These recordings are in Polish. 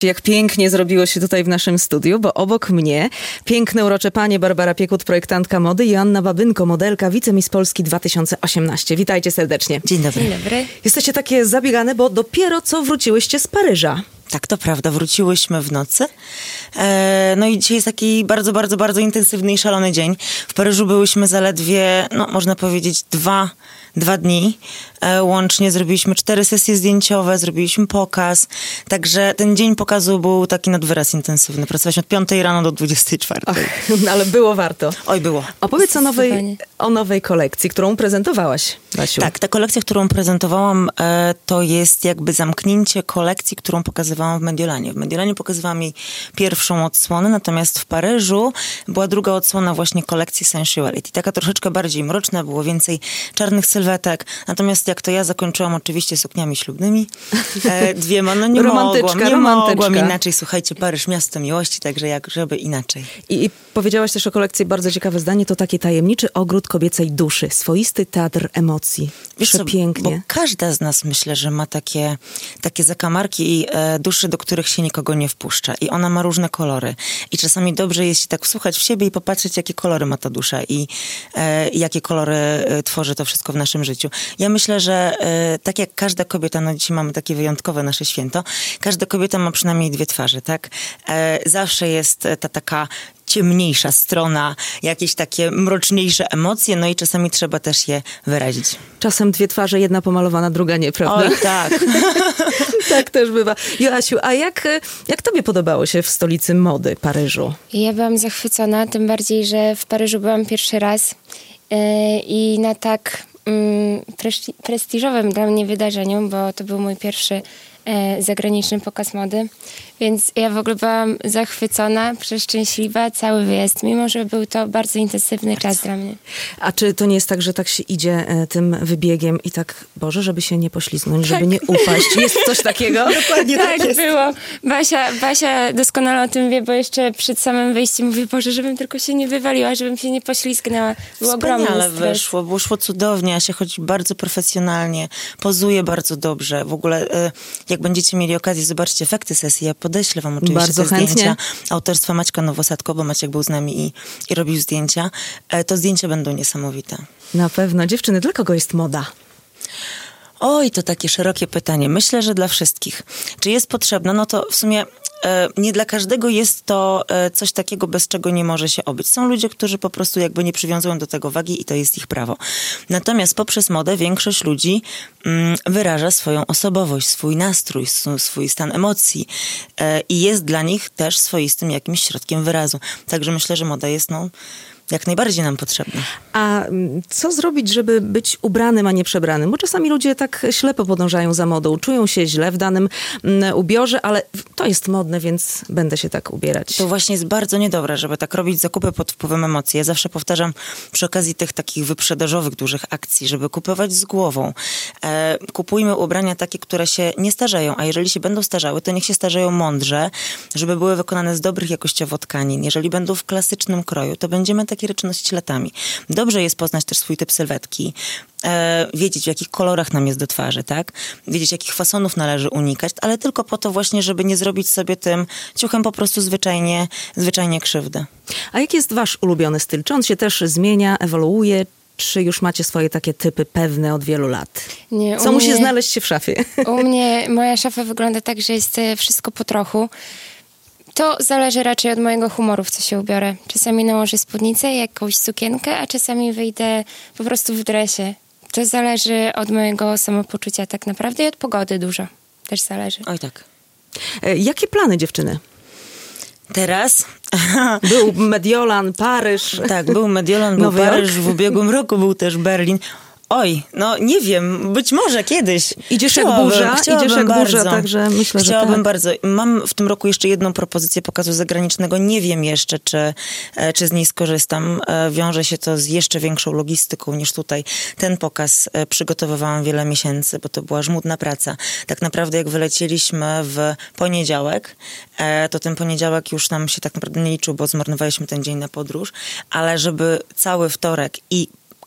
Jak pięknie zrobiło się tutaj w naszym studiu, bo obok mnie piękne, urocze panie Barbara Piekut, projektantka mody, i Joanna Babynko, modelka, wicemiss Polski 2018. Witajcie serdecznie. Dzień dobry. Dzień dobry. Jesteście takie zabiegane, bo dopiero co wróciłyście z Paryża. Tak, to prawda. Wróciłyśmy w nocy. No i dzisiaj jest taki bardzo, bardzo, bardzo intensywny i szalony dzień. W Paryżu byłyśmy zaledwie, można powiedzieć, dwa dni. Łącznie zrobiliśmy 4 sesje zdjęciowe, zrobiliśmy pokaz. Także ten dzień pokazu był taki nad wyraz intensywny. Pracowaliśmy od 5 rano do 24. Ach, ale było warto. Oj, było. Opowiedz o nowej kolekcji, którą prezentowałaś, Basiu. Tak, ta kolekcja, którą prezentowałam, to jest jakby zamknięcie kolekcji, którą pokazywałam w Mediolanie. W Mediolanie pokazywałam jej pierwszą odsłonę, natomiast w Paryżu była druga odsłona właśnie kolekcji Sensuality. Taka troszeczkę bardziej mroczna, było więcej czarnych sylwetek. Natomiast jak to ja zakończyłam oczywiście sukniami ślubnymi, 2, nie mogłam inaczej. Słuchajcie, Paryż, miasto miłości, także żeby inaczej. I powiedziałaś też o kolekcji bardzo ciekawe zdanie, to taki tajemniczy ogród kobiecej duszy, swoisty teatr emocji. Przepięknie. Bo każda z nas, myślę, że ma takie zakamarki duszy, do których się nikogo nie wpuszcza. I ona ma różne kolory. I czasami dobrze jest się tak wsłuchać w siebie i popatrzeć, jakie kolory ma ta dusza i jakie kolory tworzy to wszystko w naszym życiu. Ja myślę, że tak jak każda kobieta, dzisiaj mamy takie wyjątkowe nasze święto, każda kobieta ma przynajmniej 2 twarze, tak? Zawsze jest ta taka ciemniejsza strona, jakieś takie mroczniejsze emocje, no i czasami trzeba też je wyrazić. Czasem 2 twarze, jedna pomalowana, druga nie, prawda? Oj, tak. Tak też bywa. Joasiu, a jak tobie podobało się w stolicy mody, Paryżu? Ja byłam zachwycona, tym bardziej, że w Paryżu byłam pierwszy raz i na tak prestiżowym dla mnie wydarzeniu, bo to był mój pierwszy zagraniczny pokaz mody, więc ja w ogóle byłam zachwycona, przeszczęśliwa, cały wyjazd, mimo że był to bardzo intensywny czas dla mnie. A czy to nie jest tak, że tak się idzie tym wybiegiem i tak, Boże, żeby się nie poślizgnąć, żeby nie upaść? Jest coś takiego? Dokładnie tak jest. było. Basia doskonale o tym wie, bo jeszcze przed samym wyjściem mówi, Boże, żebym tylko się nie wywaliła, żebym się nie poślizgnęła. Był ogromny stres. Wyszło, szło cudownie, Asia chodzi bardzo profesjonalnie, pozuje bardzo dobrze. W ogóle jak będziecie mieli okazję zobaczyć efekty sesji, ja podeślę wam oczywiście bardzo te chętnie. Zdjęcia autorstwa Maćka Nowosadko, bo Maciek był z nami i robił zdjęcia. To zdjęcia będą niesamowite. Na pewno. Dziewczyny, dla kogo jest moda? Oj, to takie szerokie pytanie. Myślę, że dla wszystkich. Czy jest potrzebna? No to w sumie nie dla każdego jest to coś takiego, bez czego nie może się obyć. Są ludzie, którzy po prostu jakby nie przywiązują do tego wagi i to jest ich prawo. Natomiast poprzez modę większość ludzi wyraża swoją osobowość, swój nastrój, swój stan emocji i jest dla nich też swoistym jakimś środkiem wyrazu. Także myślę, że moda jest jak najbardziej nam potrzebna. A co zrobić, żeby być ubranym, a nie przebranym? Bo czasami ludzie tak ślepo podążają za modą. Czują się źle w danym ubiorze, ale to jest modne, więc będę się tak ubierać. To właśnie jest bardzo niedobre, żeby tak robić zakupy pod wpływem emocji. Ja zawsze powtarzam przy okazji tych takich wyprzedażowych dużych akcji, żeby kupować z głową. Kupujmy ubrania takie, które się nie starzeją, a jeżeli się będą starzały, to niech się starzeją mądrze, żeby były wykonane z dobrych jakościowo tkanin. Jeżeli będą w klasycznym kroju, to będziemy takie rzeczy nosić latami. Dobrze jest poznać też swój typ sylwetki, wiedzieć, w jakich kolorach nam jest do twarzy, tak? Wiedzieć, jakich fasonów należy unikać, ale tylko po to właśnie, żeby nie zrobić sobie tym ciuchem po prostu zwyczajnie krzywdy. A jaki jest wasz ulubiony styl? Czy on się też zmienia, ewoluuje? Czy już macie swoje takie typy pewne od wielu lat? Nie, co musi znaleźć się w szafie? U mnie moja szafa wygląda tak, że jest wszystko po trochu. To zależy raczej od mojego humoru, w co się ubiorę. Czasami nałożę spódnicę, jakąś sukienkę, a czasami wyjdę po prostu w dresie. To zależy od mojego samopoczucia tak naprawdę i od pogody dużo. Też zależy. Oj tak. Jakie plany, dziewczyny? Teraz? Był Mediolan, Paryż. Tak, był Mediolan, był Nowy Paryż, Jork. w ubiegłym roku był też Berlin. Oj, nie wiem, być może kiedyś. Idziesz jak burza, także myślę, że Chciałabym tak. bardzo. Mam w tym roku jeszcze jedną propozycję pokazu zagranicznego. Nie wiem jeszcze, czy z niej skorzystam. Wiąże się to z jeszcze większą logistyką niż tutaj. Ten pokaz przygotowywałam wiele miesięcy, bo to była żmudna praca. Tak naprawdę jak wylecieliśmy w poniedziałek, to ten poniedziałek już nam się tak naprawdę nie liczył, bo zmarnowaliśmy ten dzień na podróż, ale żeby cały wtorek i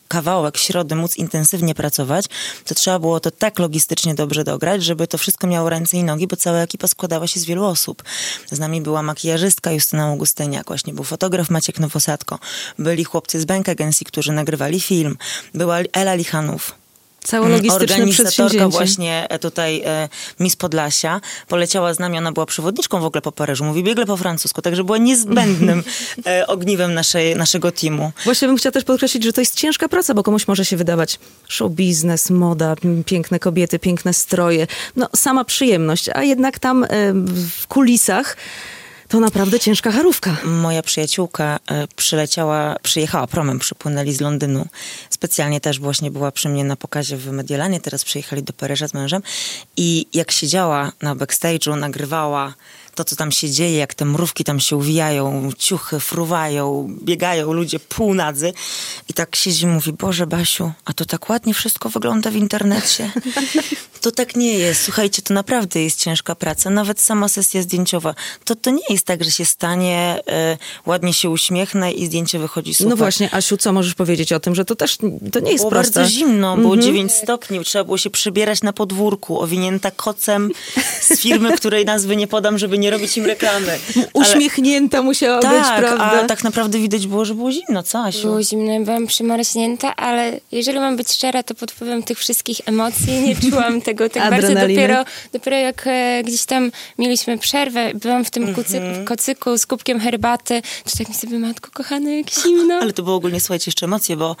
kawałek środy móc intensywnie pracować, to trzeba było to tak logistycznie dobrze dograć, żeby to wszystko miało ręce i nogi, bo cała ekipa składała się z wielu osób. Z nami była makijażystka Justyna Augustyniak, właśnie był fotograf Maciek Nowosadko, byli chłopcy z Bank Agency, którzy nagrywali film, była Ela Lichanów. Całe logistyczne przedsięwzięcie. Właśnie tutaj Miss Podlasia poleciała z nami, ona była przewodniczką w ogóle po Paryżu, mówi biegle po francusku, także była niezbędnym ogniwem naszego teamu. Właśnie bym chciała też podkreślić, że to jest ciężka praca, bo komuś może się wydawać show biznes, moda, piękne kobiety, piękne stroje, no sama przyjemność, a jednak tam w kulisach to naprawdę ciężka charówka. Moja przyjaciółka przyjechała promem, przypłynęli z Londynu. Specjalnie też właśnie była przy mnie na pokazie w Mediolanie, teraz przyjechali do Paryża z mężem i jak siedziała na backstage'u, nagrywała to, co tam się dzieje, jak te mrówki tam się uwijają, ciuchy fruwają, biegają ludzie półnadzy i tak siedzi i mówi, Boże Basiu, a to tak ładnie wszystko wygląda w internecie. To tak nie jest. Słuchajcie, to naprawdę jest ciężka praca. Nawet sama sesja zdjęciowa. To nie jest tak, że się stanie, ładnie się uśmiechnę i zdjęcie wychodzi super. No właśnie, Asiu, co możesz powiedzieć o tym, że to też to nie jest było proste. Bardzo zimno, było 9 stopni, trzeba było się przebierać na podwórku, owinięta kocem z firmy, której nazwy nie podam, żeby nie robić im reklamy. Uśmiechnięta musiała być, prawda? A tak naprawdę widać było, że było zimno, co Asiu? Było zimno, byłam przymarznięta, ale jeżeli mam być szczera, to pod wpływem tych wszystkich emocji nie czułam tego tak bardzo. Dopiero jak gdzieś tam mieliśmy przerwę, byłam w tym kocyku z kubkiem herbaty, to tak mi sobie, matko kochana, jak zimno. Ale to było ogólnie, słuchajcie, jeszcze emocje, bo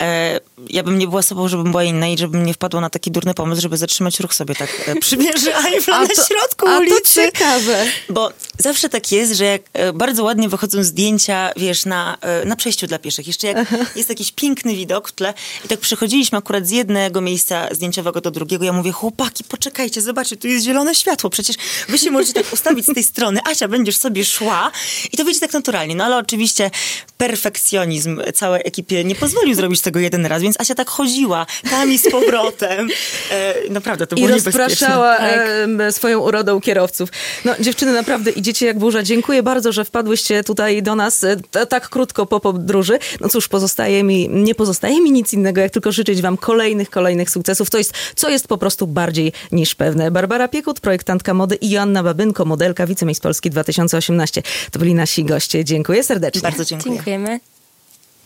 ja bym nie była sobą, żebym była inna i żebym nie wpadła na taki durny pomysł, żeby zatrzymać ruch sobie tak przy wieży Eiffla na środku ulicy. A to ciekawe. Bo zawsze tak jest, że jak bardzo ładnie wychodzą zdjęcia, wiesz, na przejściu dla pieszych. Jeszcze jak jest jakiś piękny widok w tle i tak przechodziliśmy akurat z jednego miejsca zdjęciowego do drugiego, ja mówię, chłopaki, poczekajcie, zobaczcie, tu jest zielone światło, przecież wy się możecie tak ustawić z tej strony, Asia, będziesz sobie szła i to wyjdzie tak naturalnie. No ale oczywiście perfekcjonizm całej ekipie nie pozwolił zrobić tego jeden raz, więc Asia tak chodziła tam i z powrotem. Naprawdę, to było niebezpieczne. I rozpraszała swoją urodą kierowców. No, dziewczyny, naprawdę idziecie jak burza. Dziękuję bardzo, że wpadłyście tutaj do nas tak krótko po podróży. No cóż, nie pozostaje mi nic innego, jak tylko życzyć wam kolejnych sukcesów. To jest, co jest po prostu bardziej niż pewne. Barbara Piekut, projektantka mody i Joanna Babynko, modelka, wicemistrz Polski 2018. To byli nasi goście. Dziękuję serdecznie. Bardzo dziękuję. Dziękujemy.